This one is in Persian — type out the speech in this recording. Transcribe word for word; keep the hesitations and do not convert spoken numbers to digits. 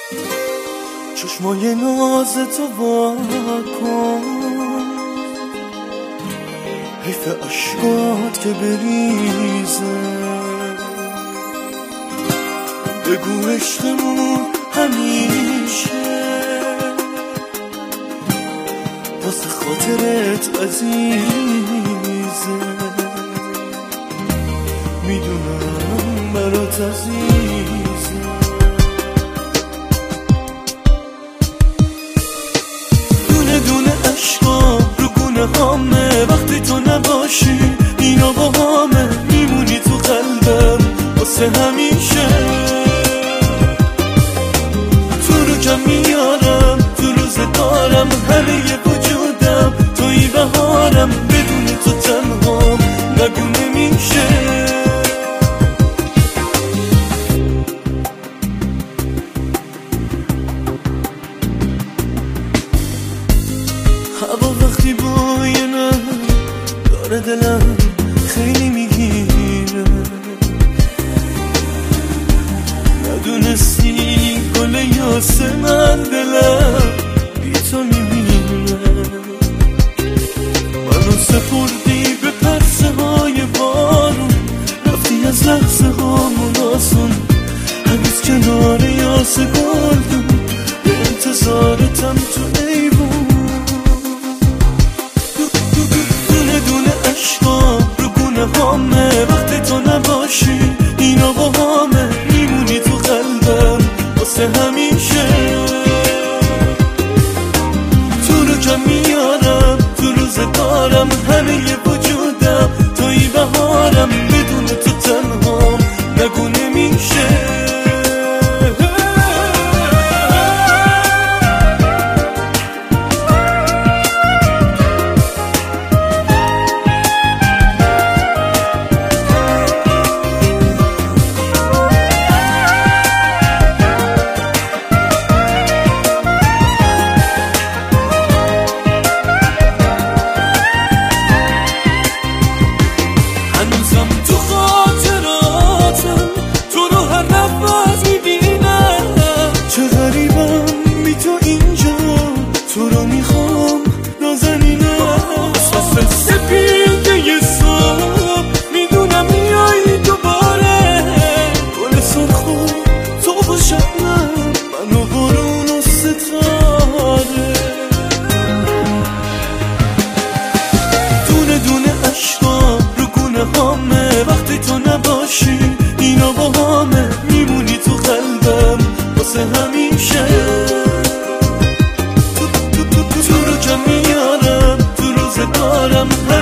چشمای ناز تو وا کن، حیف اشکات که بریزه. بگو عشقمون همیشه واسه خاطرت عزیزه. میدونم برات عزیزه. دونه دونه عشقام رو گونه هامه، وقتی تو نباشی اینا با همه. میمونی تو قلبم واسه همیشه. تو رو کم میارم تو روزگارم، همه ی وجودم توی بهارم. بدون تو تنهام نگو نمیشه. هوا وقتی بوی نه داره دلم خیلی میگیره. ندونستی گل یاسه من دلم بی تو میبینه. منو سپردی به پرسه های بارون، رفتی از لحظه هامون آسون. هنوز کنار یاسه گلدون به انتظارتم تو ایوون. دونه دونه عشقام رو گونه هامه، وقتی تو نباشی اینا با همه. میمونی تو قلبم واسه همیشه. تو رو کم میارم تو روزگارم، همه ی وجودم توی بهارم. بدون تو تنهام نگو نمیشه. وقتی تو نباشی اینا با همه. میمونی تو قلبم واسه همیشه. تو, تو, تو, تو, تو رو کم میارم تو روزگارم.